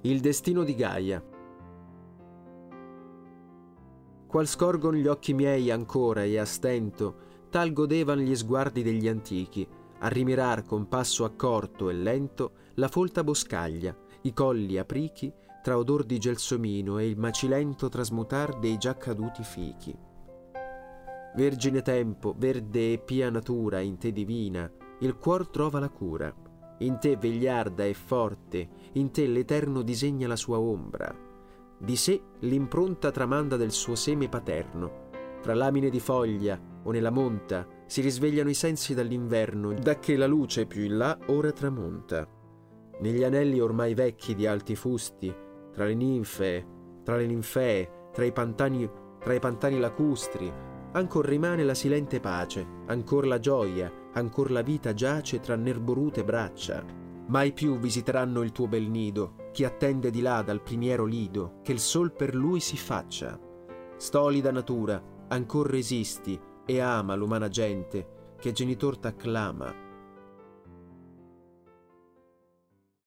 Il destino di Gaia. Qual scorgon gli occhi miei ancora e a stento, tal godevan gli sguardi degli antichi, a rimirar con passo accorto e lento la folta boscaglia, i colli aprichi, tra odor di gelsomino e il macilento trasmutar dei già caduti fichi. Vergine tempo, verde e pia natura, in te divina, il cuor trova la cura. In te vegliarda e forte, in te l'Eterno disegna la sua ombra. Di sé l'impronta tramanda del suo seme paterno. Tra lamine di foglia o nella monta si risvegliano i sensi dall'inverno, dacché la luce più in là ora tramonta. Negli anelli ormai vecchi di alti fusti, tra le ninfee, tra i pantani lacustri, ancor rimane la silente pace, ancor la gioia, ancor la vita giace tra nerborute braccia. Mai più visiteranno il tuo bel nido chi attende di là dal primiero lido che il sol per lui si faccia. Stolida natura, ancor resisti e ama l'umana gente che genitor t'acclama.